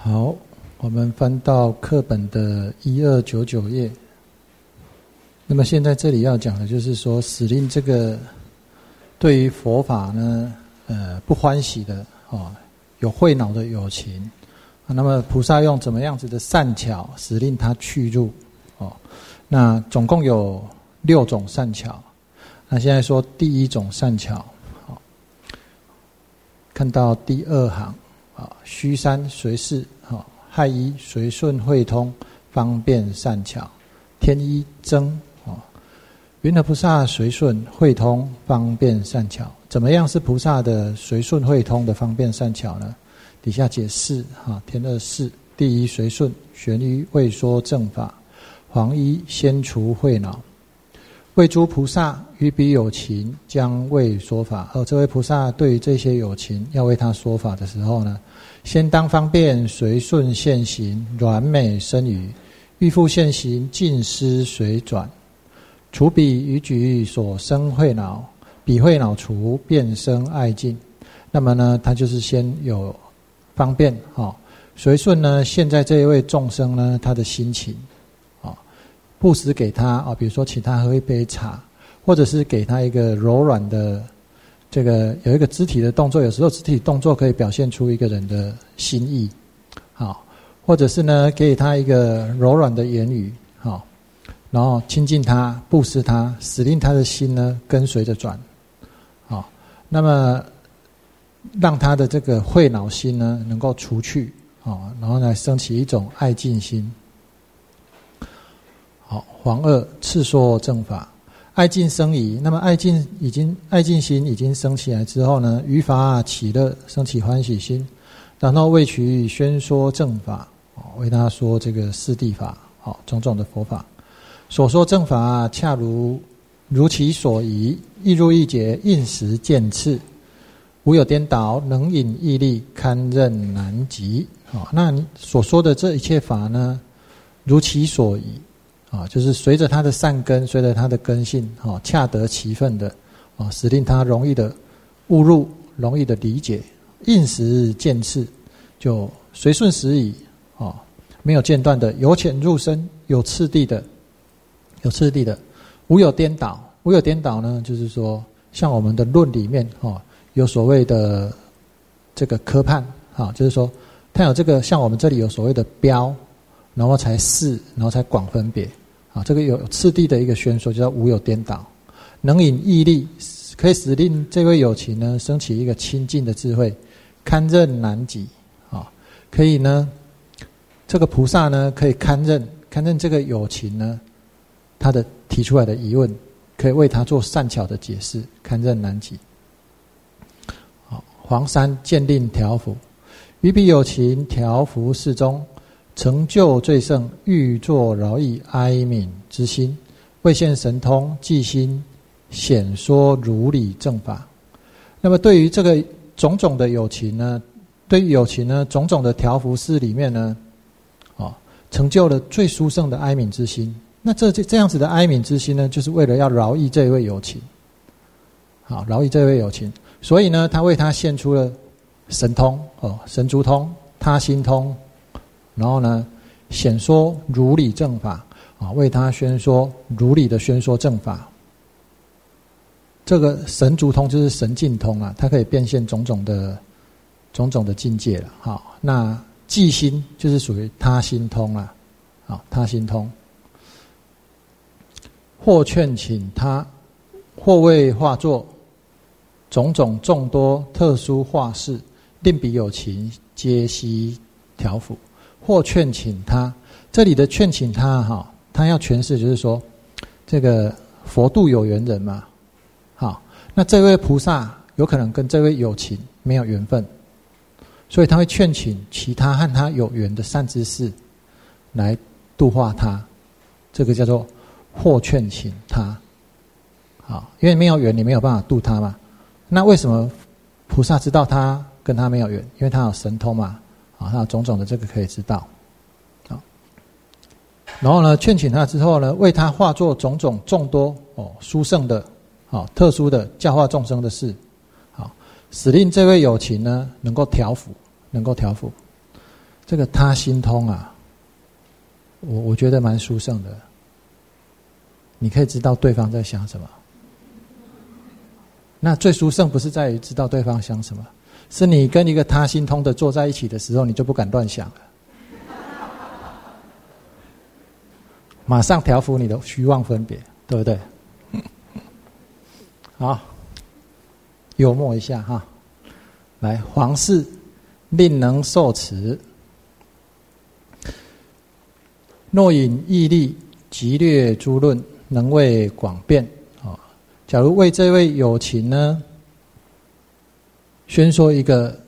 好，我们翻到课本的1299页。那么现在这里要讲的就是说，使令这个对于佛法呢，不欢喜的有慧恼的有情那么菩萨用怎么样子的善巧使令他去入那总共有6种善巧。那现在说第一种善巧，看到第2行须山随事亥一随顺慧通方便善巧天一增云何菩萨随顺慧通方便善巧？怎么样是菩萨的随顺慧通的方便善巧呢？底下解释天二四：第一随顺，玄于未说正法；黄一先除慧恼。为诸菩萨于彼有情将为说法。这位菩萨对于这些有情要为他说法的时候呢，先当方便随顺现行，软美生语，欲复现行，尽施随转。除彼于举所生慧恼，彼慧恼除，便生爱敬。那么呢，他就是先有方便随顺呢，现在这一位众生呢，他的心情布施给他比如说请他喝一杯茶，或者是给他一个柔软的这个有一个肢体的动作，有时候肢体动作可以表现出一个人的心意或者是呢给他一个柔软的言语然后亲近他，布施他，使令他的心呢跟随着转那么让他的这个慧恼心呢能够除去然后来升起一种爱敬心。黄二次说正法，爱敬生疑。那么爱敬心已经升起来之后呢，于法起乐，升起欢喜心，然后为取宣说正法为他说这个四谛法种种的佛法。所说正法恰如其所宜，亦入亦解，应时渐次，无有颠倒，能引毅力，堪任难及那你所说的这一切法呢，如其所宜就是随着他的善根，随着他的根性恰得其分的使令他容易的悟入，容易的理解，应时渐次，就随顺时宜没有间断的，由浅入深，有次第的，无有颠倒。无有颠倒呢，就是说像我们的论里面有所谓的这个科判就是说它有这个，像我们这里有所谓的标，然后才释，然后才广分别这个有次第的一个宣说，就叫无有颠倒。能引毅力，可以使令这位有情呢升起一个清净的智慧，堪任难及可以呢，这个菩萨呢可以堪任这个有情呢他的提出来的疑问，可以为他做善巧的解释，堪任难及。黄三见令调伏，于彼有情调伏适中，成就最胜，欲作饶益哀悯之心，为现神通即心显说如理正法。那么对于这个种种的有情呢，对于有情呢种种的调伏事里面呢成就了最殊胜的哀悯之心。那这样子的哀悯之心呢，就是为了要饶益这一位有情饶益这位有情。所以呢他为他现出了神通神足通、他心通，然后呢显说如理正法为他宣说如理的宣说正法。这个神足通就是神境通它可以变现种种的境界了那即心就是属于他心通他心通。或劝请他，或为化作种种众多特殊化事，令彼有情皆悉调伏。或劝请他，这里的劝请他他要诠释就是说，这个佛度有缘人嘛那这位菩萨有可能跟这位有情没有缘分，所以他会劝请其他和他有缘的善知识来度化他，这个叫做或劝请他因为没有缘，你没有办法度他嘛。那为什么菩萨知道他跟他没有缘？因为他有神通嘛他有种种的这个可以知道然后呢劝请他之后呢，为他化作种种众多殊胜的特殊的教化众生的事使令这位有情呢能够调伏。 这个他心通啊，我觉得蛮殊胜的。你可以知道对方在想什么。那最殊胜不是在于知道对方想什么，是你跟一个他心通的坐在一起的时候，你就不敢乱想了，马上调伏你的虚妄分别，对不对？好，幽默一下哈。来，皇室令能受持，若引义例，极略诸论，能为广辩。假如为这位有情呢，宣说一个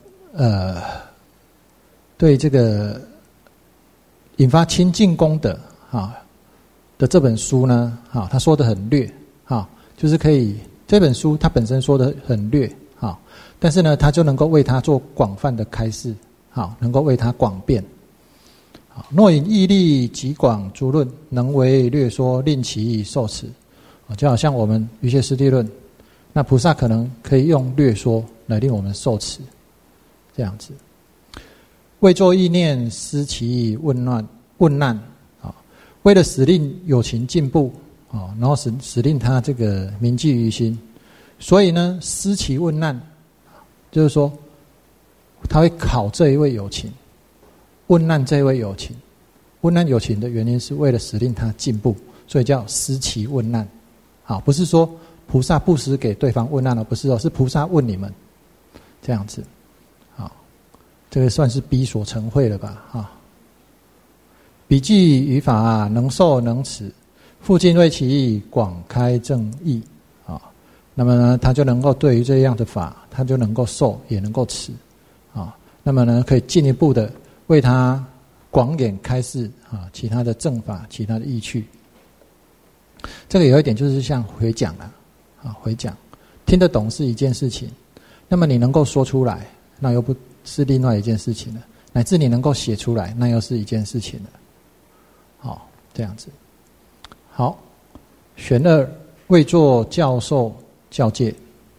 对这个引发清净功德的这本书呢，他说的很略就是可以这本书他本身说的很略但是呢，他就能够为他做广泛的开示能够为他广辩。若引义例极广诸论，能为略说，令其受持。就好像我们瑜伽师地论，那菩萨可能可以用略说来令我们受持，这样子。为作意念，思其问难为了使令有情进步然后使令他这个铭记于心，所以呢，思其问难，就是说他会考这一位有情，问难这一位有情。问难有情的原因是为了使令他进步，所以叫思其问难。不是说菩萨布施给对方问难了，不是是菩萨问你们，这样子。这个算是逼所成慧了吧？笔记语法能受能持，复尽为其意，广开正义那么呢，他就能够对于这样的法，他就能够受，也能够持那么呢，可以进一步的为他广演开示其他的正法，其他的义趣。这个有一点就是像回讲回讲听得懂是一件事情，那么你能够说出来，那又不是另外一件事情了，乃至你能够写出来，那又是一件事情了。这样子。好，玄二为作教授教戒，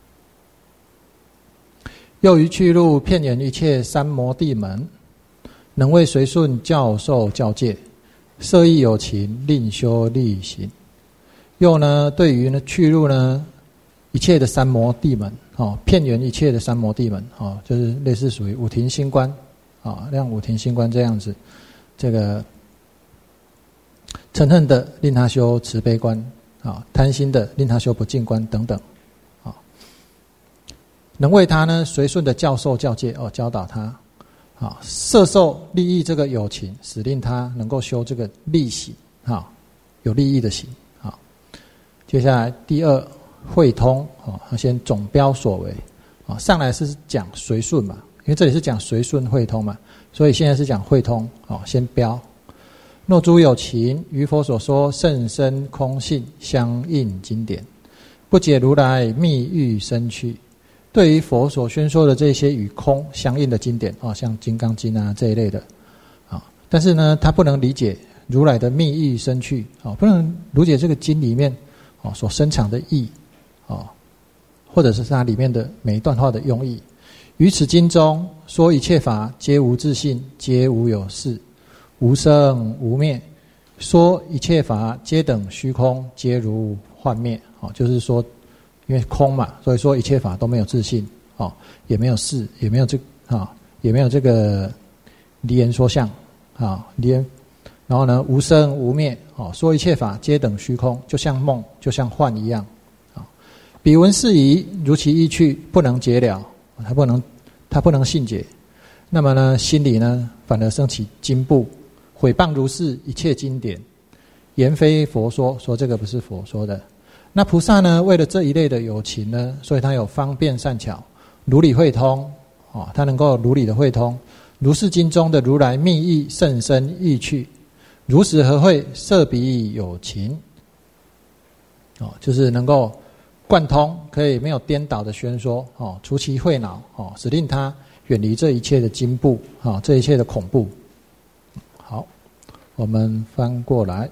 又于去路遍演一切三摩地门，能为随顺教授教戒，摄意有情，令修力行。又呢，对于呢去路呢一切的三摩地门遍圆一切的三摩地门就是类似属于五停心观像五停心观这样子，这个嗔恨的令他修慈悲观贪心的令他修不净观等等能为他呢随顺的教授教戒教导他摄受利益这个有情，使令他能够修这个利行有利益的行。接下来第二会通先总标所为上来是讲随顺嘛，因为这里是讲随顺会通嘛，所以现在是讲会通先标。若诸有情于佛所说甚深空性相应经典，不解如来密欲生趣。对于佛所宣说的这些与空相应的经典像金刚经这一类的但是呢，他不能理解如来的密欲生趣不能理解这个经里面所深藏的意或者是它里面的每一段话的用意。于此经中说一切法皆无自性，皆无有事，无生无灭，说一切法皆等虚空，皆如幻灭就是说因为空嘛，所以说一切法都没有自性也没有事，也没有这个离言说相离言，然后呢无生无灭说一切法皆等虚空，就像梦就像幻一样彼闻是疑，如其意趣，不能解了，他不能信解。那么呢心里呢反而生起惊怖，毁谤如是一切经典，言非佛说，说这个不是佛说的。那菩萨呢为了这一类的有情呢，所以他有方便善巧，如理会通他能够如理的会通如是经中的如来密意甚深意趣，如实和会摄彼有情就是能够贯通，可以没有颠倒的宣说除其慧恼使令他远离这一切的惊怖这一切的恐怖。好，我们翻过来，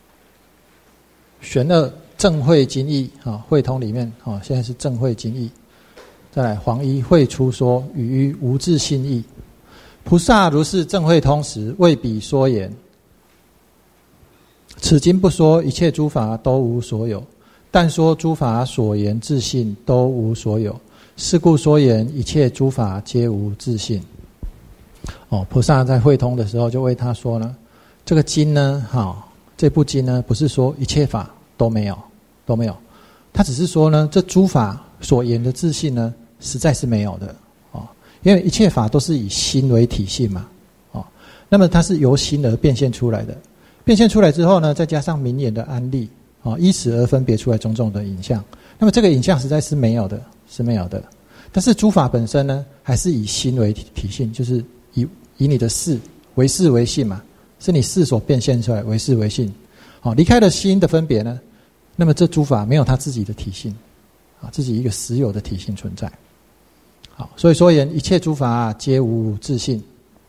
玄二正慧经义慧通里面现在是正慧经义。再来黄一慧出说与无自性义。 菩萨如是正会通时，为彼说言：此经不说一切诸法都无所有，但说诸法所言自性都无所有。是故说言一切诸法皆无自性。菩萨在会通的时候就为他说呢，这个经呢，这部经呢，不是说一切法都没有，他只是说呢，这诸法所言的自性呢，实在是没有的因为一切法都是以心为体性嘛那么它是由心而变现出来的，变现出来之后呢，再加上明眼的安立依此而分别出来种种的影像。那么这个影像实在是没有的，但是诸法本身呢，还是以心为体性，就是以你的事为事为性嘛，是你事所变现出来为事为性。离开了心的分别呢，那么这诸法没有它自己的体性自己一个实有的体性存在。所以说言一切诸法皆无自性。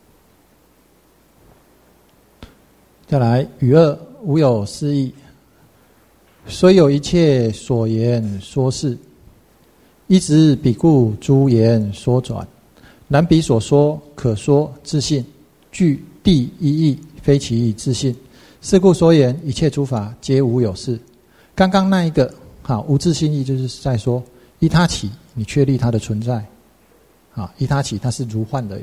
再来与二无有是义，虽有一切所言说是，一直彼故诸言说转，然彼所说可说自性，具第一义，非其自性。是故说言一切诸法皆无有是。刚刚那一个无自性义，就是在说依他起，你确立它的存在依他起，它是如幻的有。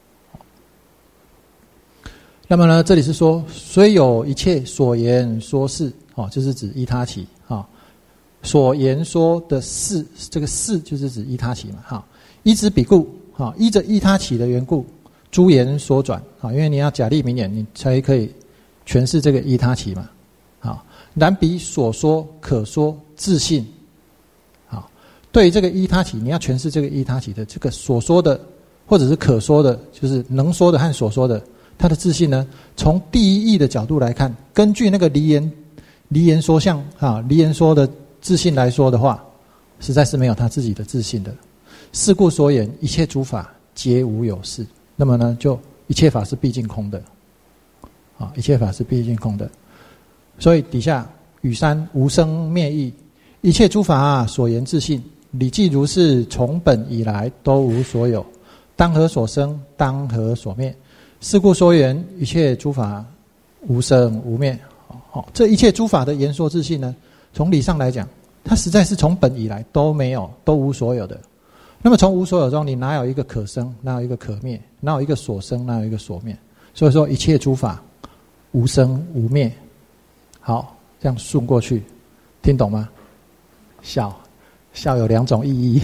那么呢，这里是说虽有一切所言说是就是指依他起所言说的是，这个是就是指依他起嘛依之彼故依着依他起的缘故，诸言说转因为你要假立明眼，你才可以诠释这个依他起嘛然彼所说可说自性。对于这个依他起，你要诠释这个依他起的这个所说的或者是可说的，就是能说的和所说的，它的自性呢，从第一义的角度来看，根据那个离言说相离言说的自性来说的话，实在是没有他自己的自性的。是故说言一切诸法皆无有是。那么呢，就一切法是毕竟空的一切法是毕竟空的。所以底下与三无生灭义，一切诸法所言自性，理既如是，从本以来都无所有，当何所生，当何所灭。是故说言一切诸法无生无灭。这一切诸法的言说自性呢，从理上来讲，它实在是从本以来都没有，都无所有的。那么从无所有中，你哪有一个可生，哪有一个可灭，哪有一个所生，哪有一个所灭。所以说一切诸法无生无灭。好，这样顺过去，听懂吗？笑有两种意义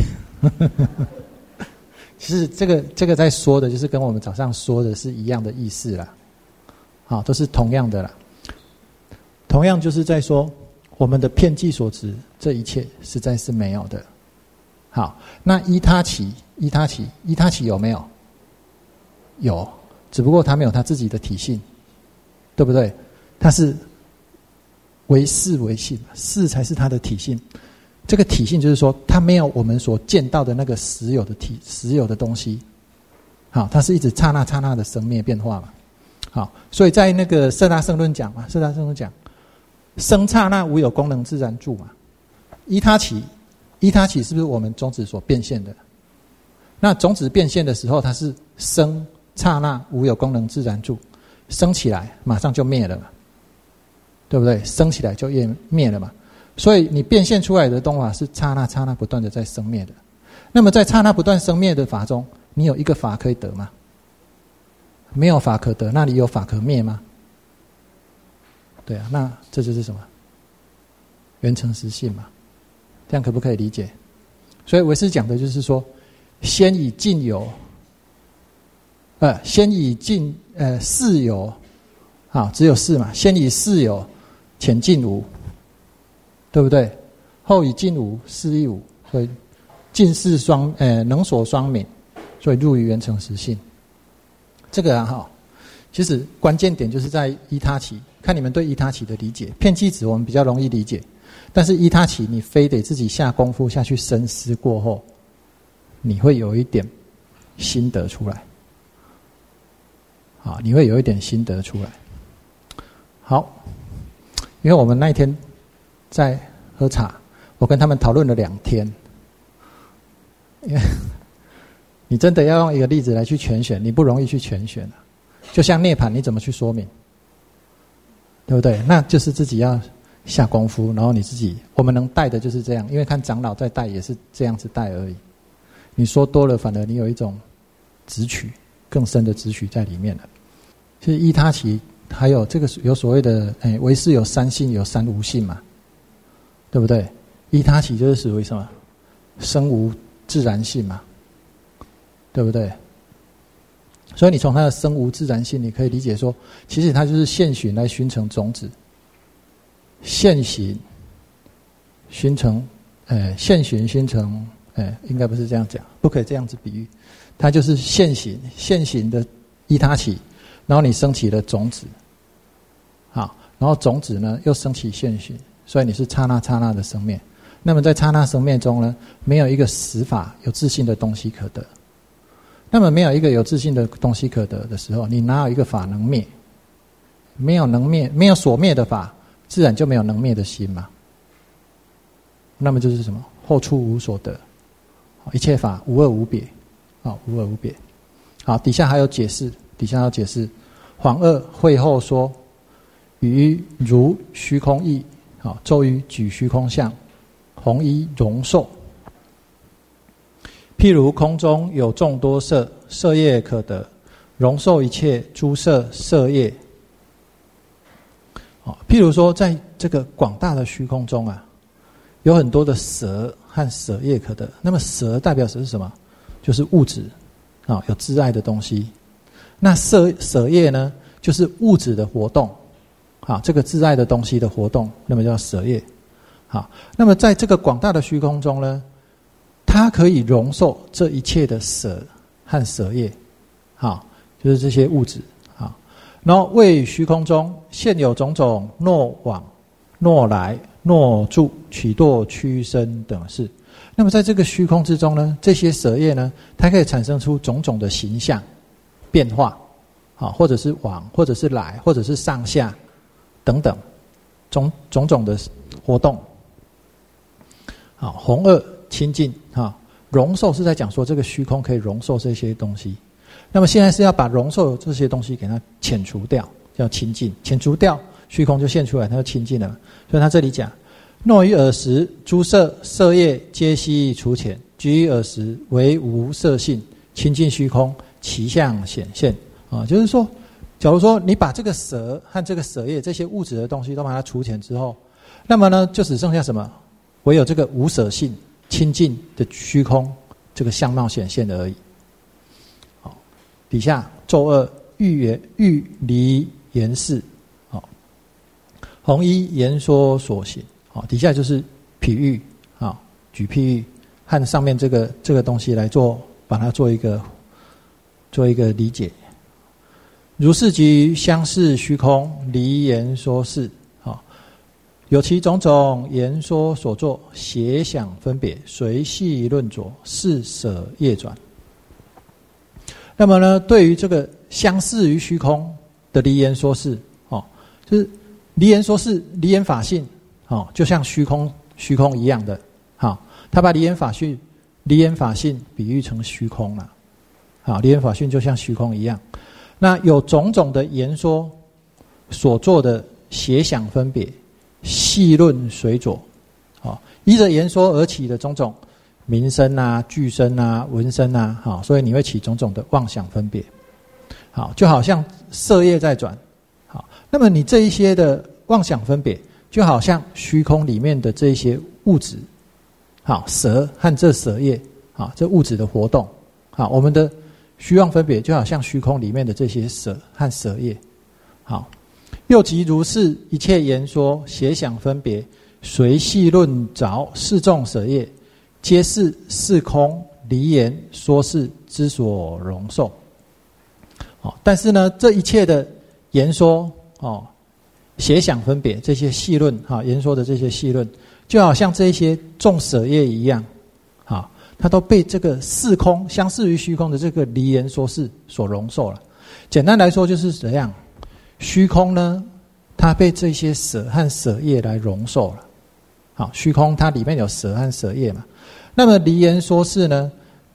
其实这个在说的就是跟我们早上说的是一样的意思啦都是同样的啦。同样就是在说我们的遍计所执，这一切实在是没有的。好，那依他起有没有？有，只不过他没有他自己的体性，对不对？他是为事为性，事才是他的体性。这个体性就是说，它没有我们所见到的那个实有的东西。好，它是一直刹那刹那的生灭变化嘛。好，所以在那个色大圣论讲生刹那无有功能自然住嘛。依他起是不是我们种子所变现的？那种子变现的时候，它是生刹那无有功能自然住，生起来马上就灭了嘛，对不对？生起来就灭了嘛。所以你变现出来的东法是刹那刹那不断的在生灭的。那么在刹那不断生灭的法中，你有一个法可以得吗？没有法可得，那里有法可灭吗？对啊，那这就是什么？缘成实性嘛。这样可不可以理解？所以唯识讲的就是说，先以尽有，事有，只有事嘛，先以事有，浅尽无。对不对？后以尽无，事亦无，所以尽事能所双泯，所以入于缘成实性。这个其实关键点就是在依他起，看你们对依他起的理解。遍计子我们比较容易理解，但是依他起你非得自己下功夫下去深思过后，你会有一点心得出来。你会有一点心得出来。好，因为我们那一天在喝茶，我跟他们讨论了2天， 你真的要用一个例子来去全选，你不容易去全选啊。就像涅槃，你怎么去说明？对不对？那就是自己要下功夫，然后你自己，我们能带的就是这样，因为看长老在带也是这样子带而已。你说多了，反而你有一种直取更深的直取在里面了。其实依他起还有这个有所谓的唯识有三性有三无性嘛，对不对？依他起就是属于什么生无自然性嘛，对不对？所以你从它的生无自然性，你可以理解说，其实它就是现行来熏成种子，现行熏成，现行熏成，应该不是这样讲，不可以这样子比喻，它就是现行的依他起，然后你升起了种子，好，然后种子呢又升起现行，所以你是刹那刹那的生灭。那么在刹那生灭中呢，没有一个实法有自性的东西可得。那么没有一个有自性的东西可得的时候，你哪有一个法能灭？没有能灭，没有所灭的法，自然就没有能灭的心嘛。那么就是什么？后处无所得，一切法无二无别，无二无别。好，底下还有解释，恍二会后说，于如虚空义，周于举虚空相，弘一容受。譬如空中有众多色，色业可得，容受一切诸色色业。譬如说，在这个广大的虚空中啊，有很多的色和色业可得。那么色代表的是什么？就是物质，有自爱的东西。那色业呢，就是物质的活动，这个自爱的东西的活动，那么叫色业。好，那么在这个广大的虚空中呢，它可以容受这一切的色和色业，就是这些物质，然后为虚空中现有种种诺往、诺来、诺住、起堕、屈伸等事。那么在这个虚空之中呢，这些色业呢，它可以产生出种种的形象变化，或者是往，或者是来，或者是上下等等种种的活动。弘二清净，容受是在讲说这个虚空可以容受这些东西。那么现在是要把容受这些东西给它遣除掉，叫清净。遣除掉，虚空就现出来，它就清净了。所以他这里讲，若于尔时，诸色色业皆悉除遣，居于尔时为无色性，清净虚空，其相显现。就是说，假如说你把这个色和这个色业这些物质的东西都把它除遣之后，那么呢，就只剩下什么？唯有这个无色性清净的虚空这个相貌显现而已。好，底下咒二欲离言事，弘一言说所行。底下就是譬喻，举譬喻和上面这个东西来把它做一个理解。如是即相似虚空离言说事，有其种种言说所作，协想分别，随系论着，是舍业转。那么呢，对于这个相似于虚空的离言说事，就是离言说事，离言法性，就像虚空一样的，他把离言法性比喻成虚空了，离言法性就像虚空一样。那有种种的言说所做的协想分别，细论随着，依着言说而起的种种名声啊、句声啊、闻声啊，所以你会起种种的妄想分别，就好像色业在转，那么你这一些的妄想分别，就好像虚空里面的这些物质，色和这色业，这物质的活动，我们的虚妄分别就好像虚空里面的这些色和色业，又即如是一切言说协想分别，随系论着四众舍业，皆是四空离言说事之所容受。但是呢，这一切的言说协想分别这些细论言说的这些细论，就好像这一些众舍业一样，它都被这个四空相似于虚空的这个离言说事所容受了。简单来说就是怎样？虚空呢，它被这些舍和舍业来容受了。虚空它里面有舍和舍业嘛。那么离言说事呢，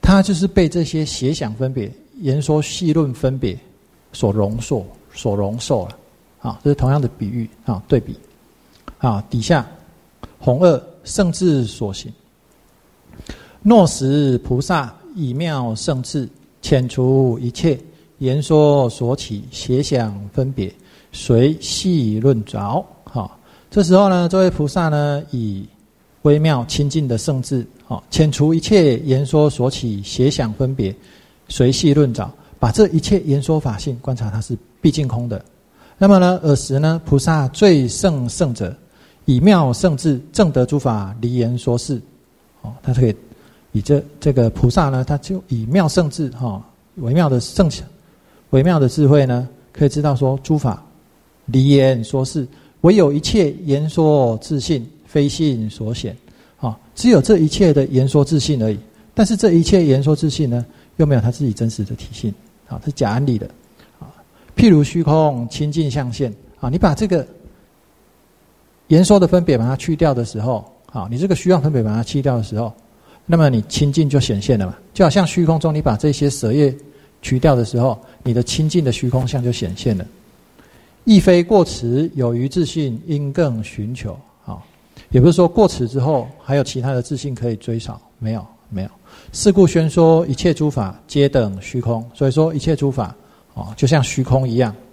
它就是被这些协想分别、言说细论分别所容受了。啊，这是同样的比喻啊，对比。啊，底下弘二圣智所行，若使菩萨以妙圣智遣除一切言说所起协想分别，随细论着。好，这时候呢，这位菩萨呢，以微妙清净的圣智，遣除一切言说所起协想分别，随细论着，把这一切言说法性观察它是毕竟空的。那么呢，尔时呢，菩萨最胜圣者，以妙圣智证得诸法离言说事。他可以以这个菩萨呢，他就以妙圣智微妙的圣微妙的智慧呢，可以知道说诸法离言说事，唯有一切言说自性，非性所显。只有这一切的言说自性而已。但是这一切言说自性呢，又没有他自己真实的体性。是假安理的。譬如虚空清净相现。你把这个言说的分别把它去掉的时候，你这个虚妄分别把它去掉的时候，那么你清净就显现了嘛。就好像虚空中你把这些舍业去掉的时候，你的清净的虚空相就显现了。亦非过此有余自性应更寻求。也不是说过此之后还有其他的自性可以追找，没有。是故宣说一切诸法皆等虚空。所以说一切诸法就像虚空一样，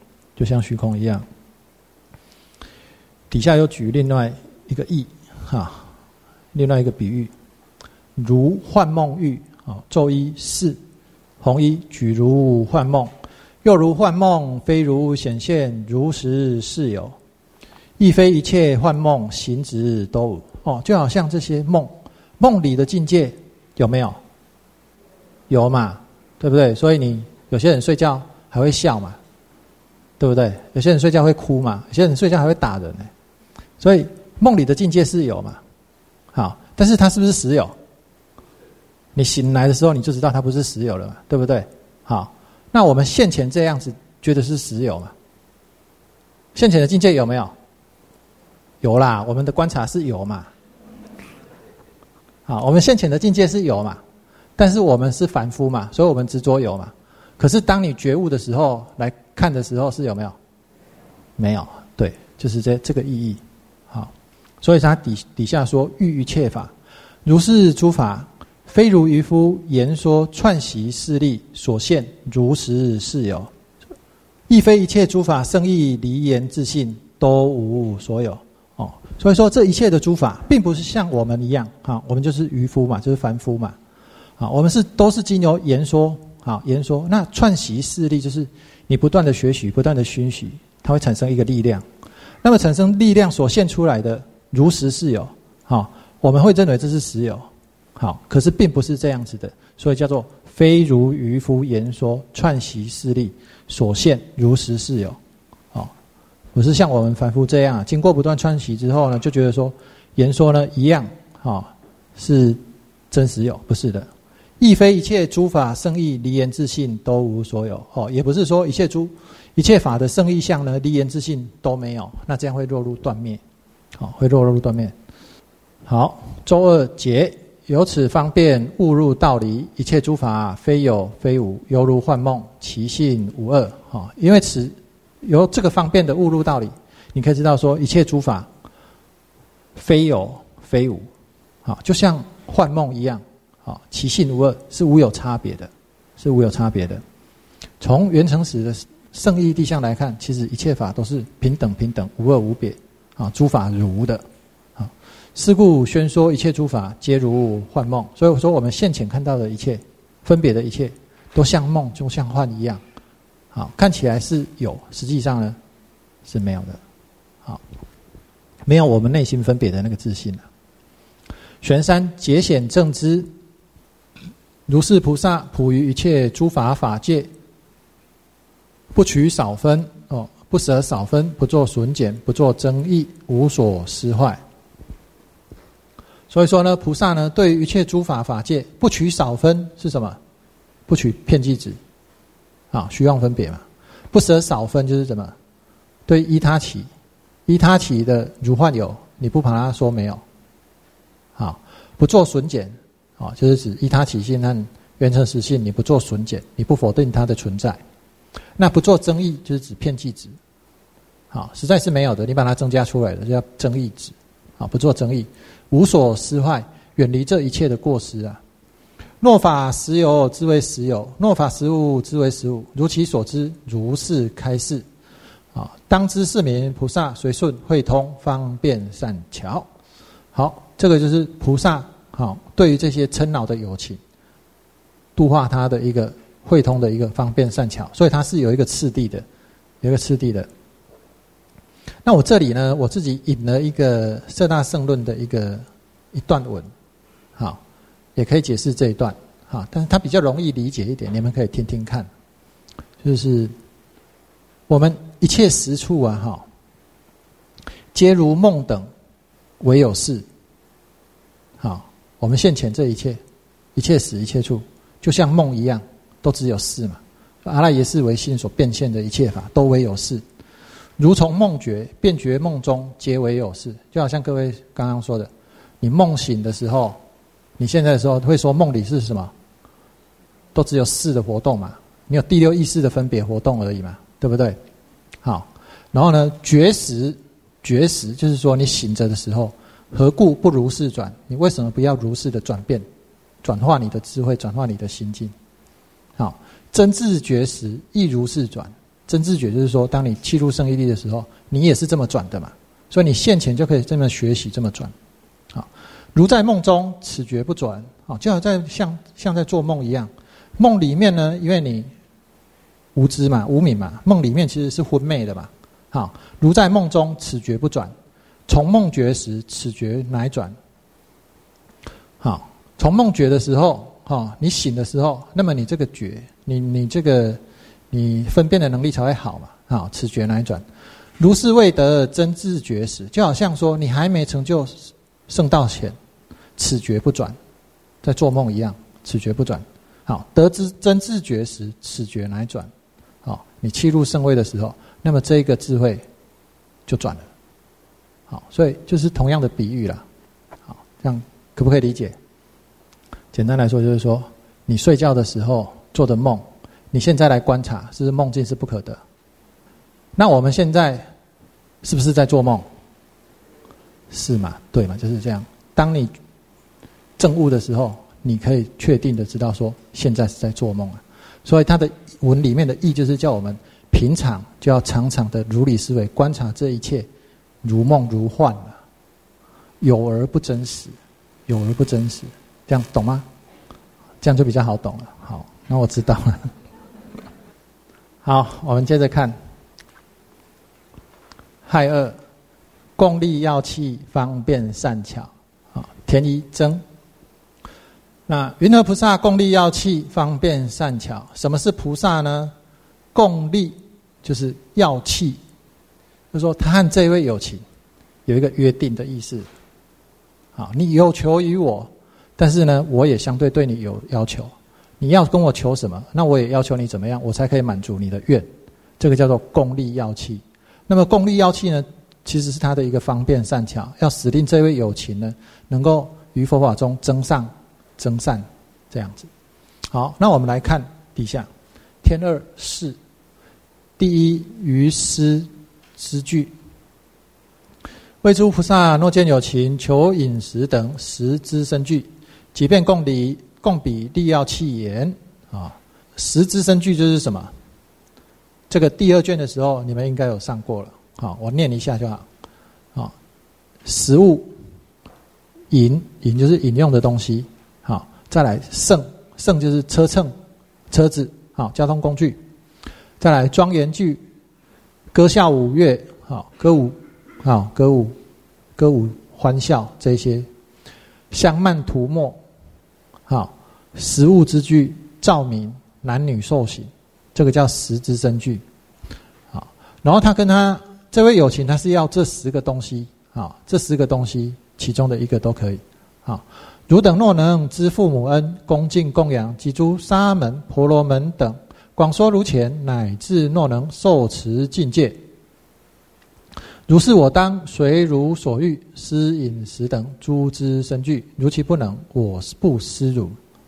底下又举另外一个义，另外一个比喻，如幻梦喻。昼一是，弘一举如幻梦，又如幻梦，非如显现，如实是有，亦非一切幻梦行止都无。就好像这些梦里的境界有没有？有嘛，对不对？所以你有些人睡觉还会笑嘛，对不对？有些人睡觉会哭嘛，有些人睡觉还会打人。所以梦里的境界是有嘛，好，但是它是不是实有？你醒来的时候你就知道它不是实有了嘛，对不对？好，那我们现前这样子觉得是实有嘛？现前的境界有没有？有啦，我们的观察是有嘛。好，我们现前的境界是有嘛，但是我们是凡夫嘛，所以我们执着有嘛。可是当你觉悟的时候来看的时候是有没有？没有，对，就是这个意义。好，所以他底下说欲一切法，如是诸法，非如渔夫言说串习事力所现，如实是有，亦非一切诸法胜义离言自性，都无所有。所以说这一切的诸法并不是像我们一样，我们就是渔夫嘛，就是凡夫嘛。我们都是经由言说，那串习事力就是你不断的学习，不断的熏习，它会产生一个力量。那么产生力量所现出来的如实是有，我们会认为这是实有，可是并不是这样子的，所以叫做非如渔夫言说串习事力所现如实是有。不是像我们凡夫这样，经过不断串习之后呢，就觉得说言说呢一样，是真实有，不是的。亦非一切诸法胜义离言自性都无所有，也不是说一切法的胜义相呢离言自性都没有，那这样会落入断灭，会落入断灭。好，周二解，由此方便悟入道理，一切诸法非有非无，犹如幻梦，其性无二。因为由这个方便的悟入道理，你可以知道说一切诸法非有非无，就像幻梦一样，其性无二，是无有差别的，从缘成实的圣义地相来看，其实一切法都是平等无二无别，诸法如的。是故宣说一切诸法皆如幻梦。所以我说我们现前看到的一切分别的一切都像梦，就像幻一样，看起来是有，实际上呢是没有的，没有我们内心分别的那个自信。玄三解显正知，如是菩萨普于一切诸法法界，不取少分，不舍少分，不做损减，不做增益，无所失坏。所以说呢，菩萨呢对于一切诸法法界不取少分是什么？不取片剂执，虚妄分别嘛。不舍少分就是什么？对依他起的如幻有，你不把它说没有。不做损减，就是指依他起性和缘成实性，你不做损减，你不否定它的存在。那不做增益就是指遍计值，好，实在是没有的，你把它增加出来的叫增益值，好，不做增益，无所失坏，远离这一切的过失啊。若法实有，知为实有；若法实无，知为实无。如其所知，如是开示。啊，当知是名菩萨随顺慧通，方便善巧。好，这个就是菩萨好对于这些嗔恼的有情，度化他的一个慧通的一个方便善巧，所以它是有一个次第的，有一个次第的。那我这里呢，我自己引了一个摄大圣论的一段文，好。也可以解释这一段，哈，但是它比较容易理解一点，你们可以听听看。就是我们一切实处啊，哈，皆如梦等，唯有事。好，我们现前这一切，一切实一切处，就像梦一样，都只有事嘛。阿赖耶识为心所变现的一切法，都唯有事。如从梦觉，便觉梦中皆唯有事。就好像各位刚刚说的，你梦醒的时候。你现在的时候会说梦里是什么？都只有事的活动嘛，你有第六意识的分别活动而已嘛，对不对？好，然后呢，觉识就是说你醒着的时候，何故不如是转？你为什么不要如是的转变，转化你的智慧，转化你的心境？好，真自觉时亦如是转。真自觉就是说，当你契入圣义力的时候，你也是这么转的嘛，所以你现前就可以这么学习，这么转。好。如在梦中，此觉不转，就好在像在做梦一样。梦里面呢，因为你无知嘛、无明嘛，梦里面其实是昏昧的嘛。好，如在梦中，此觉不转，从梦觉时，此觉乃转。好，从梦觉的时候，你醒的时候，那么你这个觉，你这个你分辨的能力才会好嘛。好，此觉乃转。如是未得真自觉时，就好像说你还没成就圣道前。此觉不转，在做梦一样，此觉不转。好，得知真自觉时，此觉乃转。好，你契入圣位的时候，那么这一个智慧就转了。好，所以就是同样的比喻啦。好，这样可不可以理解？简单来说就是说，你睡觉的时候做的梦，你现在来观察，是不是梦境是不可得？那我们现在是不是在做梦？是嘛？对嘛？就是这样。当你证悟的时候，你可以确定的知道说，现在是在做梦啊。所以它的文里面的意就是叫我们平常就要常常的如理思维，观察这一切如梦如幻啊，有而不真实，有而不真实，这样懂吗？这样就比较好懂了。好，那我知道了。好，我们接着看亥二，共利要器，方便善巧。田一增。那云何菩萨共利要器，方便善巧？什么是菩萨呢？共利就是要器，就是说他和这位有情有一个约定的意思。好，你有求于我，但是呢，我也相对对你有要求。你要跟我求什么，那我也要求你怎么样，我才可以满足你的愿。这个叫做共利要器。那么共利要器呢，其实是他的一个方便善巧，要使令这位有情呢，能够于佛法中增上增善，这样子。好，那我们来看底下天二事。第一，于师之句，为诸菩萨若见有情求饮食等食之身具，即便共比利要器言啊。食之身具就是什么？这个第二卷的时候你们应该有上过了。好，我念一下就好。好，食物，饮就是饮用的东西。好，再来乘就是车乘、车子，好，交通工具。再来庄严具，歌笑舞乐，好，歌舞欢笑这些。香漫涂抹，好，食物之具，照明，男女受刑，这个叫食之身具。好，然后他跟他这位有情，他是要这10个东西，好，这10个东西其中的一个都可以。好，汝等若能知父母恩，恭敬供养及诸沙门、婆罗门等，广说如前，乃至若能受持境界，如是我当随汝所欲施饮食等诸之身具，如其不能，我不施汝。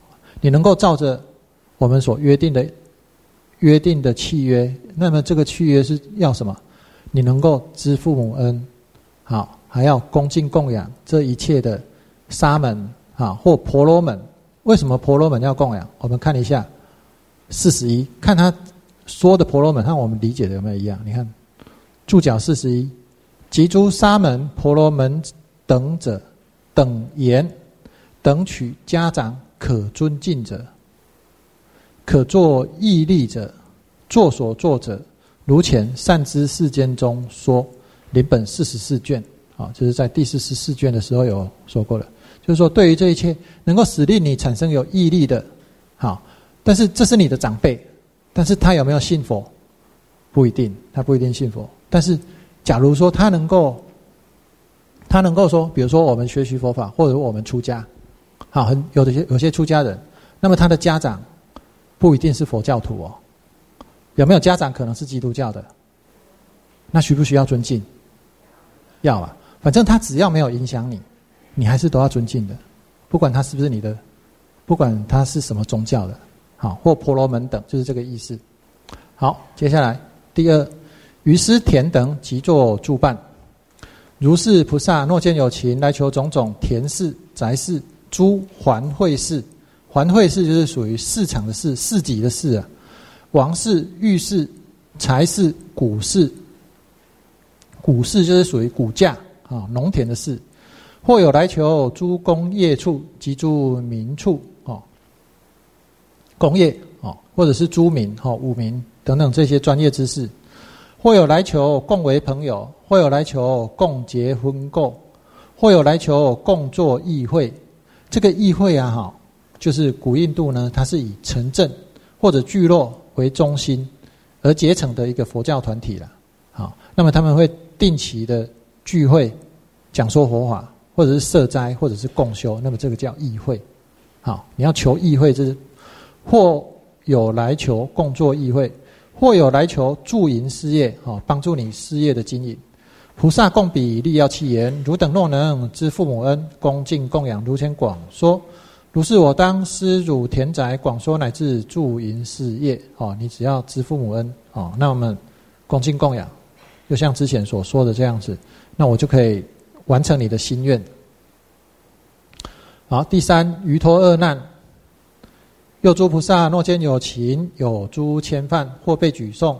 你能够照着我们所约定的契约，那么这个契约是要什么？你能够知父母恩，好，还要恭敬供养这一切的沙门或婆罗门。为什么婆罗门要供养？我们看一下41，看他说的婆罗门和我们理解的有没有一样？你看注脚41，及诸沙门、婆罗门等者，等言等取家长可尊敬者，可作义利者，作所作者，如前善知世间中说，临本44卷，就是在第44卷的时候有说过了。就是说，对于这一切能够使令你产生有义利的，好，但是这是你的长辈，但是他有没有信佛？不一定，他不一定信佛。但是，假如说他能够说，比如说我们学习佛法，或者我们出家，好，有些出家人，那么他的家长不一定是佛教徒哦。有没有家长可能是基督教的？那需不需要尊敬？要啊，反正他只要没有影响你，你还是都要尊敬的，不管他是不是你的，不管他是什么宗教的，好，或婆罗门等，就是这个意思。好，接下来第二，于师田等即作助伴，如是菩萨若见有情来求种种田氏、宅氏、诸环会氏，环会氏就是属于市场的市，市集的市啊。王氏、玉氏、财氏、谷氏，谷氏就是属于谷价农田的事。或有来求诸工业处及诸民处工业或者是诸民五民等等这些专业知识。或有来求共为朋友，或有来求共结婚购，或有来求共作议会。这个议会就是古印度呢，它是以城镇或者聚落为中心而结成的一个佛教团体了。好，那么他们会定期的聚会讲说佛法，或者是设斋，或者是共修，那么这个叫议会。好，你要求议会，这是或有来求共作议会，或有来求助营事业，帮助你事业的经营。菩萨共比利要契言，汝等若能知父母恩，恭敬供养，如前广说，如是我当施汝田宅，广说乃至助营事业。你只要知父母恩，那我们恭敬供养，就像之前所说的这样子，那我就可以完成你的心愿。好，第三，于脱恶难，又诸菩萨若见有情有诸愆犯，或被举送。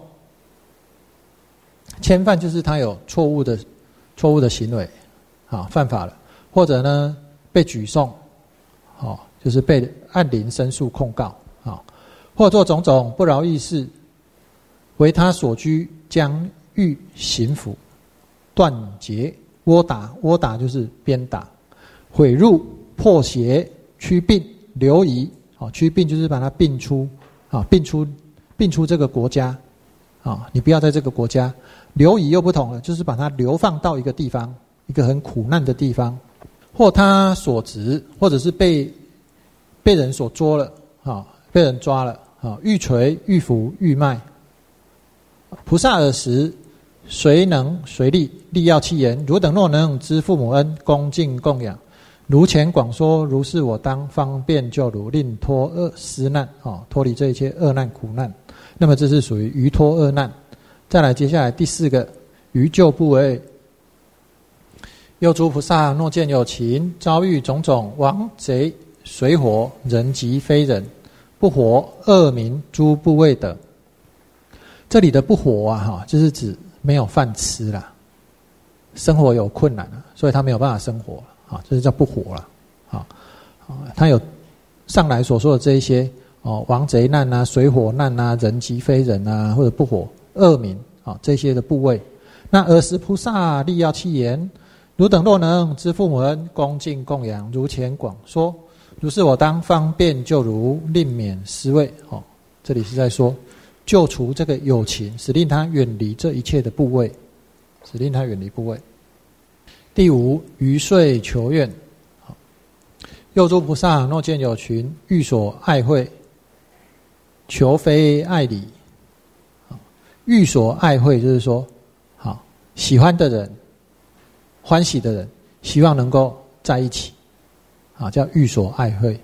愆犯就是他有错误的行为，犯法了，或者呢被举送，就是被按铃申诉控告，或做种种不饶益事，为他所居将欲刑罚，断结窝打就是鞭打，毁入破邪驱并流移，驱并就是把它并出这个国家，你不要在这个国家。流移又不同了，就是把它流放到一个地方，一个很苦难的地方，或他所执，或者是被人所捉了，被人抓了，欲垂欲扶欲卖。菩萨尔时随能随力，力要契言，汝等若能知父母恩，恭敬供养，如前广说，如是我当方便救汝，令脱恶施难，脱离这一切恶难苦难。那么这是属于于脱恶难。再来，接下来第四个，于救不为。又诸菩萨若见有情遭遇种种亡贼水火人及非人不活恶民诸部位等。这里的不活就是指没有饭吃啦，生活有困难了，所以他没有办法生活这就叫不活了。他有上来所说的这一些亡贼难啊、水火难啊、人及非人啊，或者不活恶民这些的部位。那尔时菩萨力要契言，汝等若能知父母恩，恭敬供养，如前广说，如是我当方便救汝，令免失位。这里是在说救除这个有情，使令他远离这一切的部位，使令他远离部位。第五，于遂求愿。又诸菩萨若见有群欲所爱会，求非爱理。欲所爱会就是说，喜欢的人、欢喜的人，希望能够在一起，叫欲所爱会。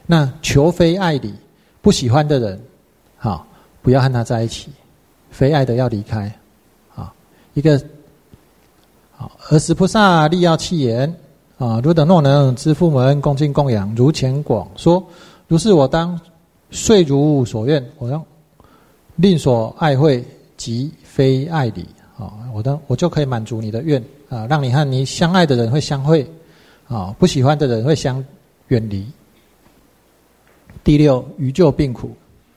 那求非爱理，不喜欢的人，好，不要和他在一起，非爱的要离开。好，一个好，尔时菩萨力要契言啊，汝等若能知父母恩，恭敬供养，如前广说，如是我当遂如所愿，我当令所爱会即非爱理啊，我就可以满足你的愿啊，让你和你相爱的人会相会啊，不喜欢的人会相远离。第六，于救病苦，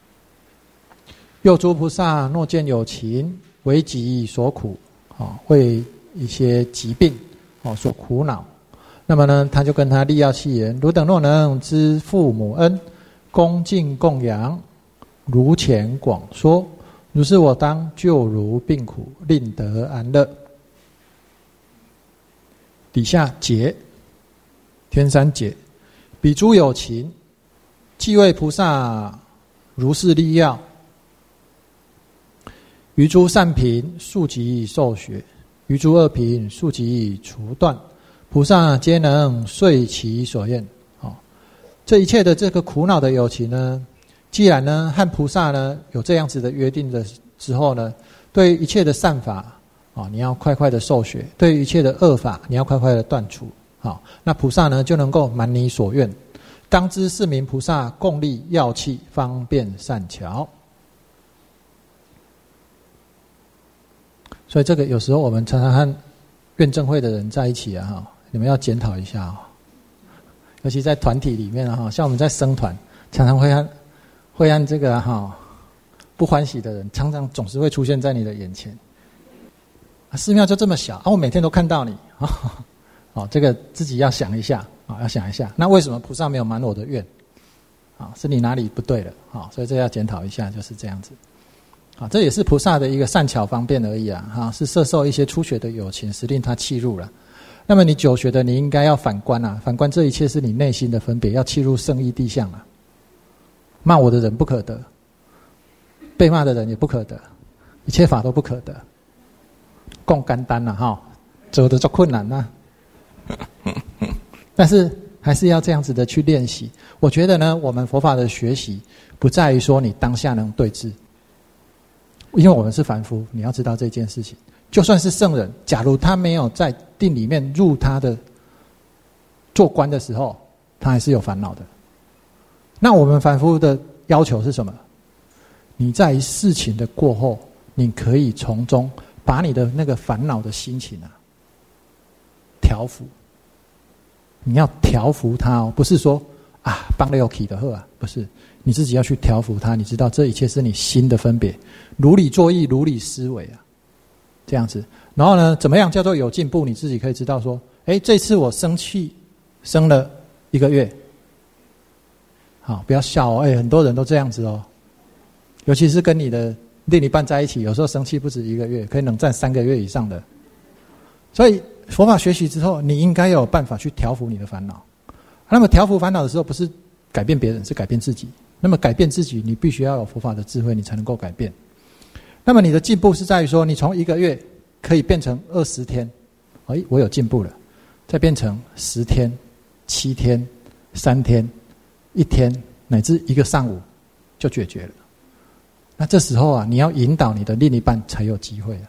又诸菩萨若见有情为己所苦啊，为一些疾病哦所苦恼，那么呢，他就跟他力要契言：汝等若能知父母恩，恭敬供养，如前广说，如是我当救如病苦，令得安乐。底下解天三解，彼诸有情，既为菩萨如是力要，于诸善品速即受学，于诸恶品速即除断，菩萨皆能遂其所愿。这一切的这个苦恼的有情呢，既然呢和菩萨呢有这样子的约定的之后呢，对一切的善法你要快快的受学，对于一切的恶法你要快快的断除。那菩萨呢就能够满你所愿。当知是名菩萨共力要器，方便善巧。所以这个有时候我们常常和愿证会的人在一起啊，你们要检讨一下啊，尤其在团体里面啊，像我们在僧团，常常会让这个不欢喜的人，常常总是会出现在你的眼前。寺庙就这么小我每天都看到你这个自己要想一下要想一下，那为什么菩萨没有满我的愿是你哪里不对了所以这要检讨一下，就是这样子这也是菩萨的一个善巧方便而已是摄受一些初学的有情，使令他契入了。那么你久学的，你应该要反观反观这一切是你内心的分别，要契入圣义谛相骂我的人不可得，被骂的人也不可得，一切法都不可得，共甘单走得就困难但是还是要这样子的去练习。我觉得呢，我们佛法的学习不在于说你当下能对治，因为我们是凡夫，你要知道这件事情。就算是圣人，假如他没有在定里面入他的做官的时候，他还是有烦恼的。那我们凡夫的要求是什么？你在事情的过后，你可以从中把你的那个烦恼的心情调伏。你要调伏它不是说帮了有起的喝不是，你自己要去调伏它。你知道这一切是你心的分别，如理作意，如理思维这样子。然后呢，怎么样叫做有进步？你自己可以知道说，这次我生气生了1个月，不要笑很多人都这样子尤其是跟你的另一半在一起，有时候生气不止1个月，可以冷战3个月以上的。所以佛法学习之后，你应该有办法去调伏你的烦恼。那么调伏烦恼的时候，不是改变别人，是改变自己。那么改变自己，你必须要有佛法的智慧，你才能够改变。那么你的进步是在于说，你从1个月可以变成20天，我有进步了，再变成10天、7天、3天、1天，乃至1个上午就解决了。那这时候你要引导你的另一半才有机会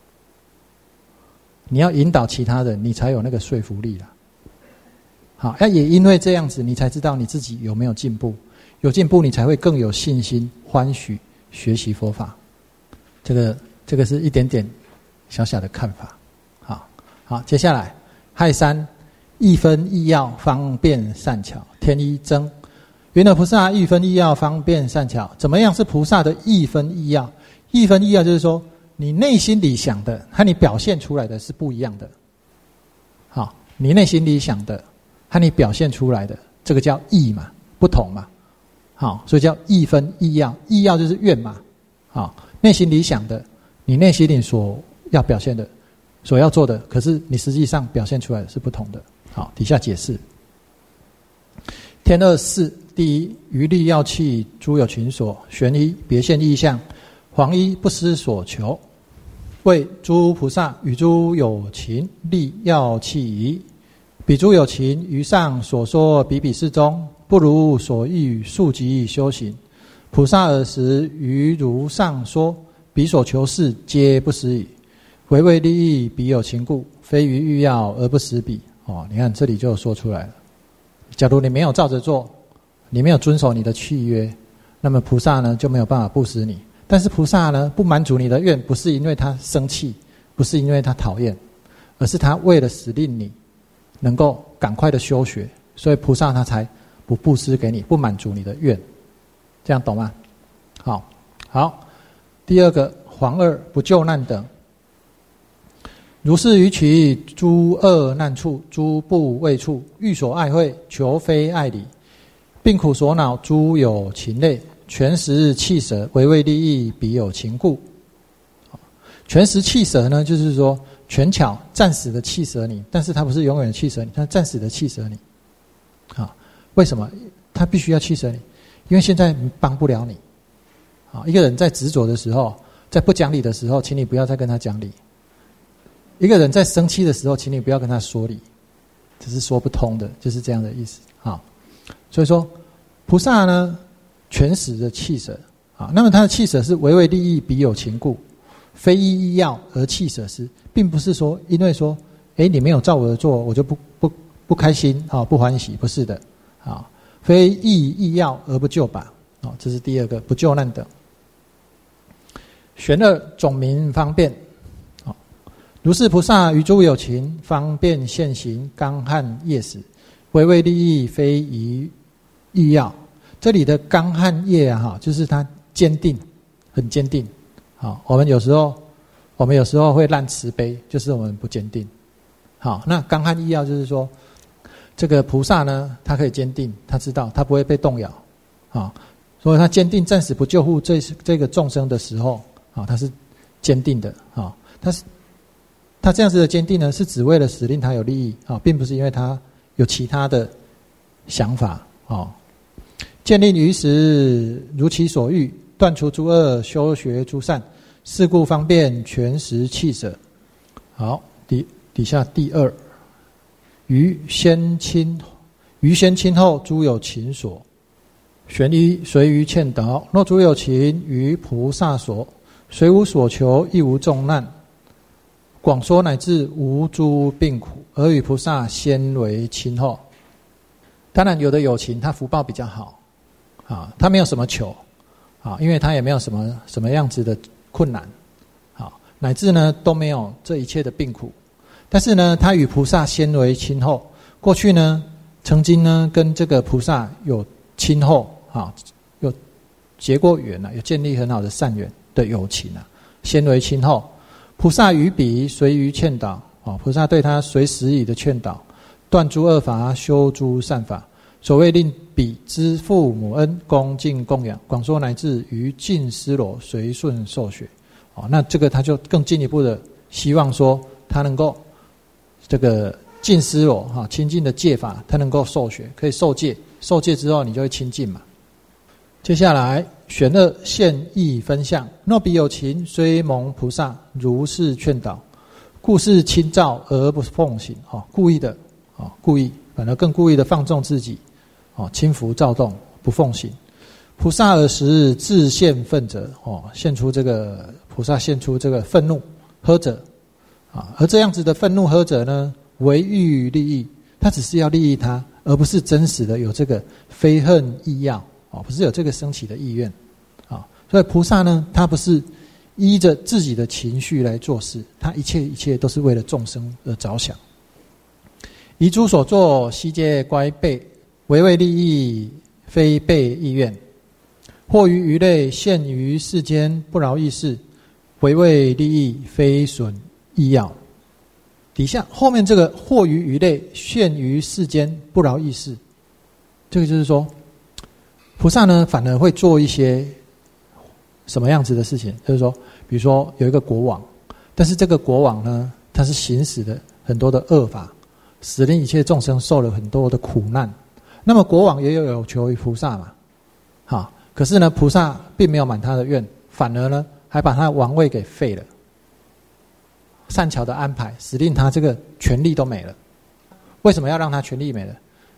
你要引导其他人，你才有那个说服力也因为这样子，你才知道你自己有没有进步。有进步，你才会更有信心、欢喜学习佛法。这个是一点点小小的看法。好，接下来亥三，一分一要，方便善巧，天一增。原来菩萨一分一要，方便善巧，怎么样是菩萨的一分一要？一分一要就是说，你内心里想的和你表现出来的是不一样的。你内心里想的和你表现出来的，这个叫异嘛，不同嘛。所以叫一分一要，一要就是愿嘛。内心里想的，你内心里所要表现的，所要做的，可是你实际上表现出来的是不同的。底下解释。天二四，第一，于力要器诸有群所，玄一别现意象，黄一不失所求，为诸菩萨与诸有情力要器仪。彼诸有情于上所说比比适中， 不如所欲，速疾修行。菩萨尔时，于如上说，彼所求事，皆不实矣。唯为利益，彼有情故，非于欲要而不实彼。你看这里就说出来了。假如你没有照着做，你没有遵守你的契约，那么菩萨呢就没有办法布施你。但是菩萨呢不满足你的愿，不是因为他生气，不是因为他讨厌，而是他为了使令你能够赶快的修学，所以菩萨他才不布施给你，不满足你的愿。这样懂吗？好。第二个，黄二不救难等。如是于其诸恶难处，诸怖畏处，欲所爱会，求非爱理，病苦所恼，诸有情类，全食弃舍，唯为利益，彼有情故。全食弃舍呢，就是说权巧暂时的弃舍你，但是他不是永远的弃舍你，他暂时的弃舍你。为什么他必须要弃舍你？因为现在帮不了你。一个人在执着的时候，在不讲理的时候，请你不要再跟他讲理。一个人在生气的时候，请你不要跟他说理，这是说不通的，就是这样的意思。所以说菩萨呢全时的弃舍，那么他的弃舍是唯为利益，彼有情故，非依意要而弃舍施，并不是说因为说你没有照我的做，我就不开心，不欢喜，不是的。非依意要而不救拔，这是第二个，不救难等。玄二种名方便。如是菩萨于诸有情，方便现行，刚汉业时，唯为利益，非于意要。这里的刚汉业就是他坚定，很坚定。我们有时候会烂慈悲，就是我们不坚定。那刚汉意要就是说，这个菩萨呢，他可以坚定，他知道他不会被动摇，所以他坚定暂时不救护这个众生的时候，他是坚定的。他这样子的坚定呢，是只为了使令他有利益，并不是因为他有其他的想法。建立于时，如其所欲，断除诸恶，修学诸善，是故方便全时弃舍。好，底下第二，于先亲后，诸有情所。玄一随于劝导，若诸有情于菩萨所，虽无所求，亦无重难，广说乃至无诸病苦，而与菩萨先为亲后。当然有的有情他福报比较好，他没有什么求，因为他也没有什么样子的困难，乃至呢都没有这一切的病苦，但是呢他与菩萨先为亲后。过去呢曾经呢跟这个菩萨有亲厚，有结过缘，有建立很好的善缘的友情，先为亲厚。菩萨于彼随于劝导，菩萨对他随时以的劝导，断诸恶法，修诸善法，所谓令彼知父母恩，恭敬供养，广说乃至于尽思罗，随顺受学。那这个他就更进一步的希望说，他能够这个尽思罗，亲近的戒法，他能够受学，可以受戒，受戒之后你就会亲近嘛。接下来玄二现义分相，若彼有情，虽蒙菩萨如是劝导，故是轻躁而不奉行，故意的，反而更故意的放纵自己，轻浮躁动，不奉行。菩萨尔时自现愤责，菩萨现出这个愤怒呵责，而这样子的愤怒呵责呢，唯欲利益，他只是要利益他，而不是真实的有这个非恨意要，不是有这个升起的意愿。所以菩萨呢，他不是依着自己的情绪来做事，他一切都是为了众生而着想。遗诸所作，悉皆乖备，唯为利益，非备意愿。或于鱼类，现于世间，不饶意事，唯为利益，非损意要。底下后面这个或于鱼类，现于世间，不饶意事，这个就是说，菩萨呢反而会做一些什么样子的事情？就是说，比如说有一个国王，但是这个国王呢，他是行使的很多的恶法，使令一切众生受了很多的苦难。那么国王也有求于菩萨嘛，可是呢，菩萨并没有满他的愿，反而呢还把他的王位给废了，善巧的安排，使令他这个权力都没了。为什么要让他权力没了？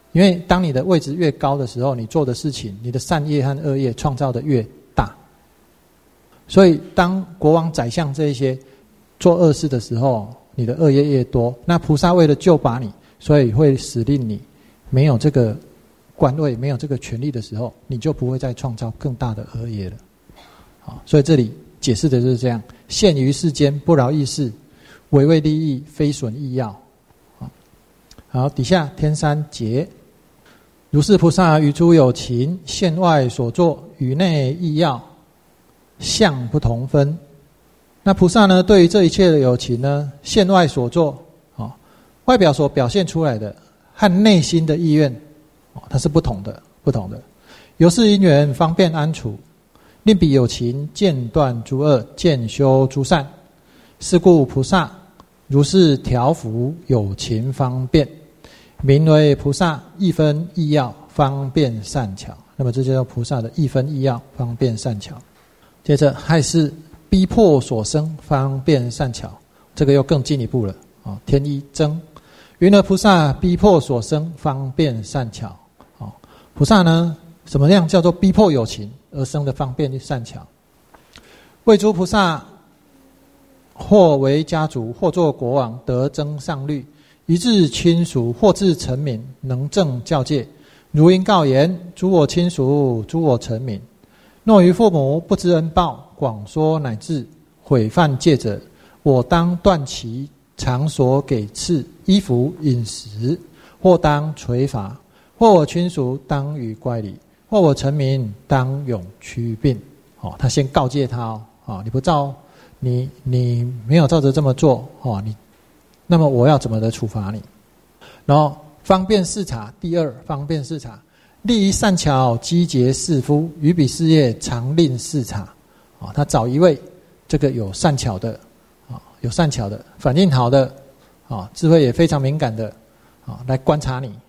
因为当你的位置越高的时候，你做的事情，你的善业和恶业创造的越大。所以当国王、宰相这一些做恶事的时候，你的恶业越多，那菩萨为了救拔你，所以会使令你没有这个官位、没有这个权利的时候，你就不会再创造更大的恶业了。好，所以这里解释的就是这样：现于世间，不饶益事，违为利益，非损益要。好，底下天三节，如是菩萨于诸有情，现外所作，与内意要，相不同分。那菩萨呢，对于这一切的有情呢，现外所作，外表所表现出来的和内心的意愿，它是不同的。由是因缘方便安处，令彼有情渐断诸恶，渐修诸善。是故菩萨如是调伏有情方便，名为菩萨一分一要，方便善巧。那么这就叫菩萨的一分一要，方便善巧。接着还是逼迫所生，方便善巧。这个又更进一步了。天一增，云何菩萨逼迫所生，方便善巧。菩萨呢，什么样叫做逼迫有情而生的方便善巧？为诸菩萨或为家族，或作国王，得增上律，一至亲属，或至臣民，能正教戒。如因告言：诸我亲属，诸我臣民，若于父母不知恩报，广说乃至毁犯戒者，我当断其场所给赐衣服饮食，或当垂罚，或我亲属当予乖离，或我臣民当永驱并。他先告诫他你不照你没有照着这么做那么我要怎么的处罚你？然后方便视察，第二方便视察，利于善巧积节士夫，于彼事业常令视察。他找一位这个有善巧的反应好的智慧也非常敏感的来观察你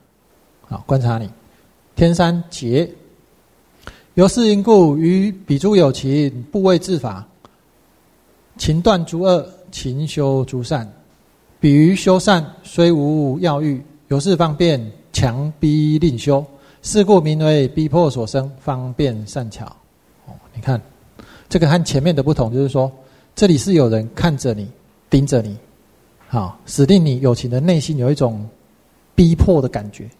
天三节，由是因故，于彼诸有情，不为自法，勤断诸恶，勤修诸善。彼于修善虽无要欲，由是方便强逼令修。是故名为逼迫所生，方便善巧。你看这个和前面的不同，就是说这里是有人看着你，盯着你，使令你有情的内心有一种逼迫的感觉。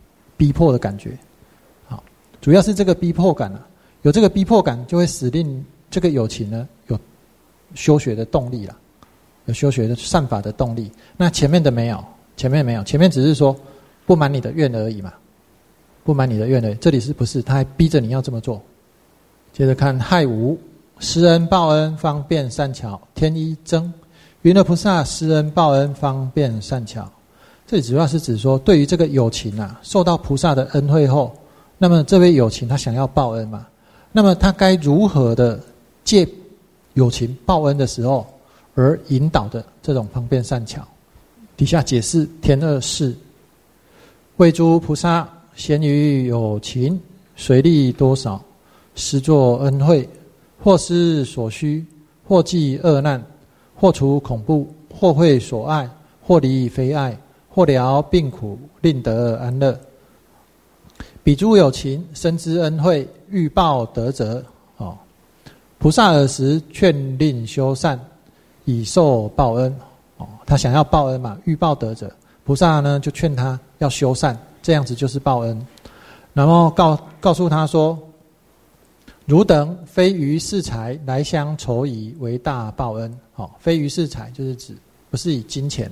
主要是这个逼迫感有这个逼迫感，就会使令这个有情呢有修学的动力有修学的善法的动力。那前面没有，前面只是说不满你的愿而已嘛，这里是不是？他还逼着你要这么做。接着看亥午，施恩报恩，方便善巧。天一增，云何菩萨施恩报恩，方便善巧。这里主要是指说，对于这个有情受到菩萨的恩惠后，那么这位有情他想要报恩嘛，那么他该如何的借有情报恩的时候而引导的这种方便善巧。底下解释天二事，为诸菩萨咸于有情，随力多少，施作恩惠，或施所需，或济恶难，或除恐怖，或会所爱，或离非爱，或疗病苦，令得安乐。彼诸有情深知恩惠，欲报德者，菩萨尔时劝令修善，以受报恩。他想要报恩嘛，欲报德者，菩萨呢就劝他要修善，这样子就是报恩。然后告诉他说，汝等非于世财来相酬矣，为大报恩。非于世财就是指不是以金钱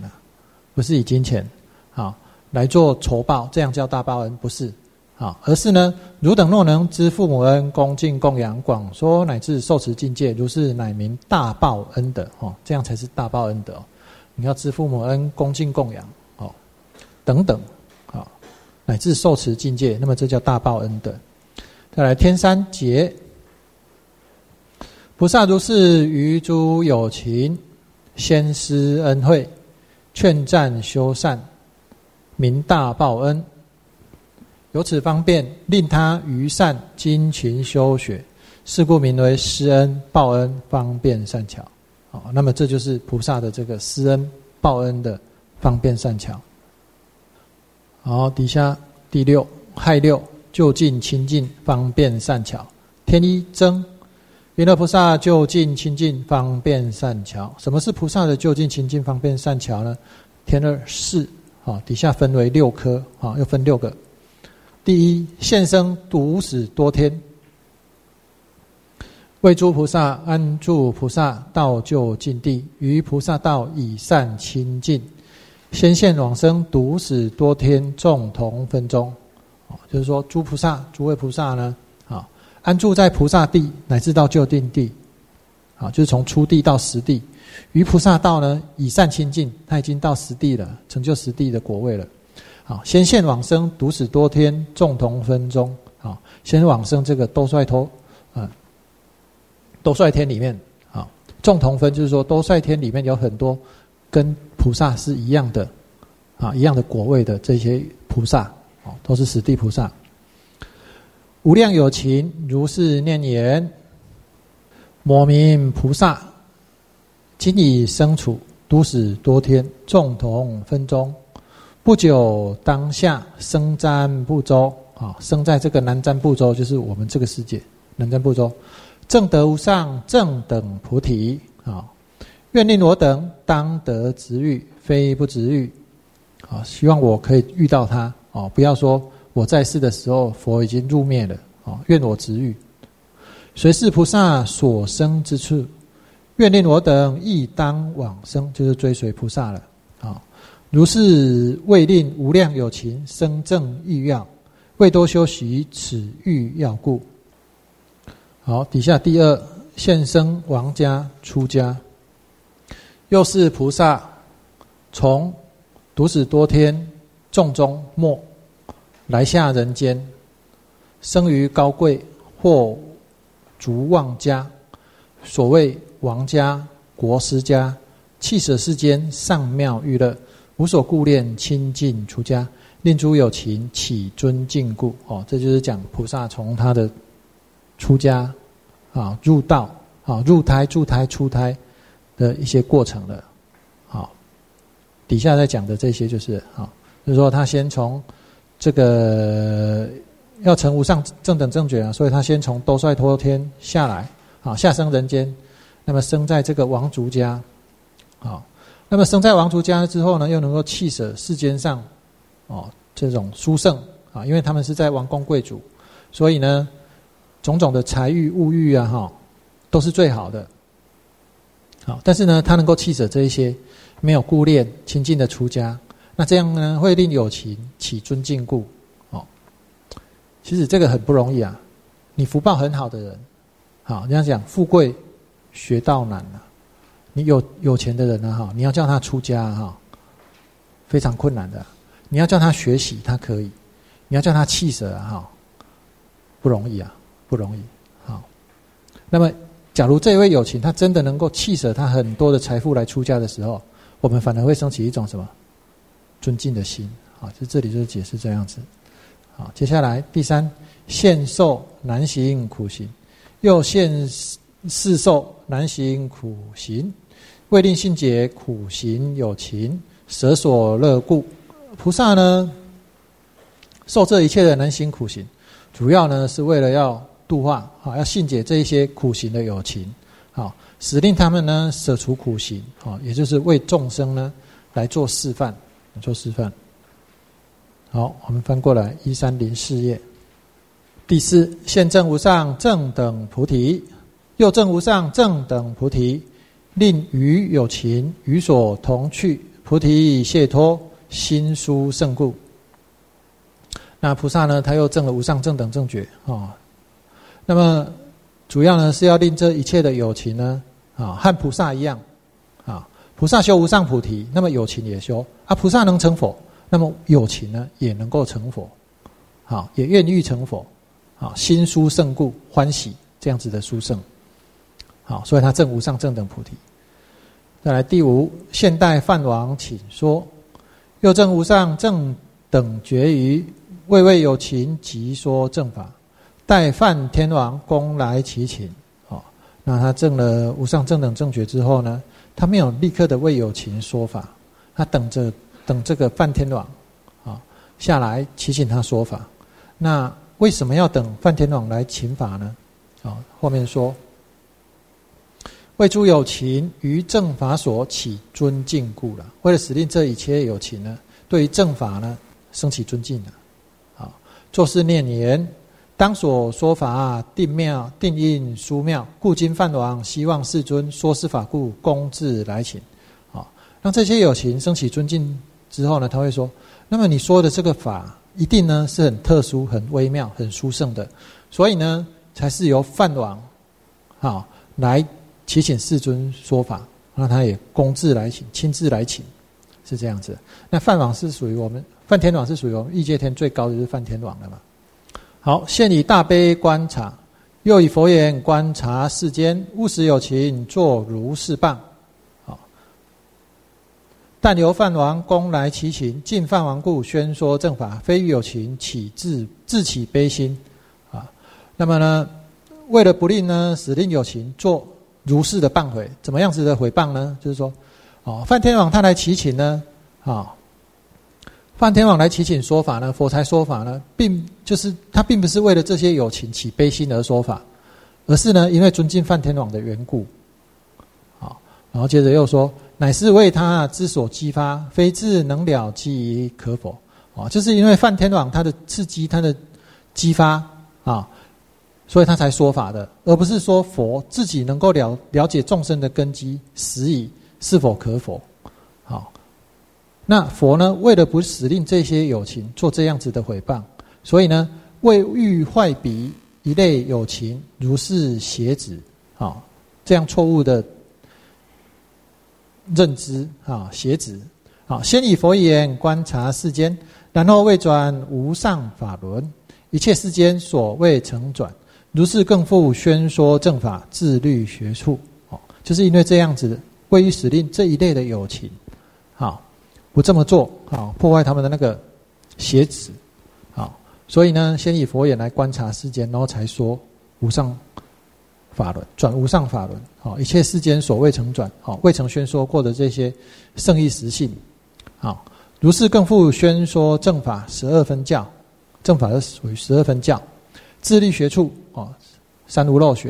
来做酬报，这样叫大报恩，不是。而是呢，汝等若能知父母恩，恭敬供养，广说乃至受持境界，如是乃名大报恩德。这样才是大报恩德。你要知父母恩，恭敬供养等等乃至受持境界，那么这叫大报恩德。再来天三节，菩萨如是于诸有情，先施恩惠，劝赞修善，名大报恩。由此方便，令他于善精勤修学，是故名为施恩报恩，方便善巧。那么这就是菩萨的这个施恩报恩的方便善巧。好，底下第六， 亥六，就近亲近，方便善巧。天一增，弥勒菩萨就近亲近，方便善巧。什么是菩萨的就近亲近方便善巧呢？天二四，底下分为6科，又分6个。第一，现生独使多天，为诸菩萨安住菩萨道就近地，于菩萨道以善亲近，先现往生独使多天，众同分中。就是说诸菩萨诸位菩萨呢，安住在菩萨地乃至到就近地，就是从初地到实地，于菩萨道呢以善亲近，他已经到实地了，成就实地的果位了。先现往生独使多天，众同分中。先往生这个兜率天里面，众同分就是说兜率天里面有很多跟菩萨是一样的，一样的果位的这些菩萨，都是实地菩萨。无量有情如是念言：摩名菩萨，今已生处，独使多天，众同分中。不久当下生瞻部洲，生在这个南瞻部洲，就是我们这个世界南瞻部洲，正得无上正等菩提，愿令我等当得值遇，非不值遇。希望我可以遇到他，不要说我在世的时候佛已经入灭了，愿我值遇。随是菩萨所生之处，愿令我等亦当往生，就是追随菩萨了。如是为令无量有情生正欲要，为多修习此欲要故。好，底下第二，现生王家出家，又是菩萨从独使多天众中末来下人间，生于高贵或逐望家，所谓王家、国师家，弃舍世间上妙欲乐，无所顾恋，亲近出家，令诸有情起尊敬故。这就是讲菩萨从他的出家入道入胎、住胎、出胎的一些过程了。底下在讲的这些就是就是说他先从这个要成无上正等正觉，所以他先从兜率脱天下来，下生人间，那么生在这个王族家，那么生在王族家之后呢，又能够弃舍世间上这种殊胜，因为他们是在王公贵族，所以呢种种的财欲物欲都是最好的。但是呢他能够弃舍这一些，没有顾恋，亲近的出家，那这样呢会令有情起尊敬故。其实这个很不容易啊，你福报很好的人，人家讲富贵学道难啊，你有钱的人呢，你要叫他出家非常困难的。你要叫他学习，他可以；你要叫他弃舍不容易啊，不容易。那么，假如这位有情他真的能够弃舍他很多的财富来出家的时候，我们反而会升起一种什么尊敬的心。就这里就是解释这样子。接下来第三，现受难行苦行，又现世受难行苦行，为令信解苦行有情，舍所乐故。菩萨呢受这一切的难行苦行，主要呢是为了要度化，要信解这一些苦行的有情，使令他们呢舍除苦行，也就是为众生呢来做示范，好，我们翻过来1304页。第四，现证无上正等菩提，又证无上正等菩提，令于有情与所同去，菩提解脱，心殊胜故。那菩萨呢他又证了无上正等正觉，那么主要呢是要令这一切的有情呢和菩萨一样，菩萨修无上菩提，那么有情也修，菩萨能成佛，那么有情呢也能够成佛，也愿意成佛，心殊胜故，欢喜这样子的殊胜，所以他证无上正等菩提。再来第五，现代梵王请说，又证无上正等觉于未为有情即说正法，待梵天王恭来其请。那他证了无上正等正觉之后呢，他没有立刻的为有情说法，他等这个梵天王下来祈请他说法。 那为什么要等梵天王来请法呢？后面说，为诸有情于正法所起尊敬故了。为了使令这一切有情呢，对于正法呢升起尊敬了。作是念言：当所说法定妙定应殊妙，故今梵王希望世尊说是法故，恭至来请。让这些有情升起尊敬之后呢，他会说：那么你说的这个法一定呢是很特殊、很微妙、很殊胜的，所以呢才是由梵王来祈请世尊说法，让他也恭至来请，亲自来请，是这样子。那梵王是属于我们梵天王是属于我们欲界天最高的，就是梵天王了嘛。好，现以大悲观察，又以佛言观察世间，勿使有情作如是谤。但由梵王恭来祈请，尽梵王故宣说正法，非于有情起自起悲心。那么呢，为了不令呢使令有情做如是的谤毁，怎么样子的毁谤呢？就是说，梵天王他来祈请呢，梵天王来祈请说法呢，佛才说法呢，他并不是为了这些有情起悲心而说法，而是呢因为尊敬梵天王的缘故。然后接着又说，乃是为他之所激发，非自能了即可否。就是因为梵天王他的刺激，他的激发所以他才说法的，而不是说佛自己能够了解众生的根基实以是否可否。那佛呢，为了不使令这些有情做这样子的毁谤，所以呢为欲坏彼一类有情如是邪旨，这样错误的认知邪旨。先以佛言观察世间，然后为转无上法轮，一切世间所未曾转，如是更复宣说正法，自律学处。就是因为这样子，为于使令这一类的有情不这么做，破坏他们的那个邪旨，所以呢先以佛言来观察世间，然后才说无上法轮，转无上法轮，一切世间所未曾转，未曾宣说过的这些圣义实性，如是更复宣说正法12分教，正法是属于12分教，自律学处，三无漏学。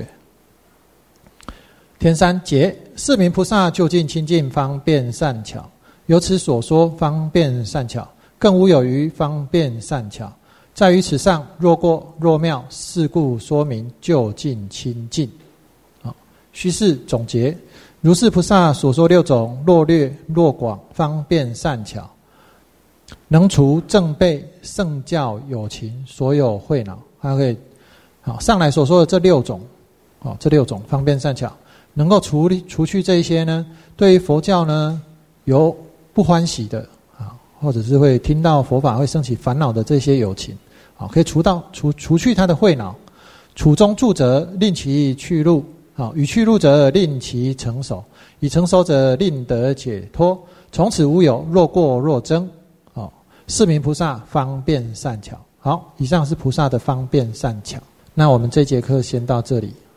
天三劫，是名菩萨究竟清净方便善巧，由此所说方便善巧，更无有余方便善巧，在于此上若过若妙，是故说明究竟清净。须是总结，如是菩萨所说6种若略若广方便善巧，能除正辈圣教有情所有秽恼。还可以上来所说的这6种，这6种方便善巧，能够除去这一些呢对于佛教呢有不欢喜的或者是会听到佛法会升起烦恼的这些有情，可以除去他的秽恼。处中住者令其去路，与去路者令其成熟，以成熟者令得解脱，从此无有若过若增。是名菩萨方便善巧。好，以上是菩萨的方便善巧。那我们这节课先到这里。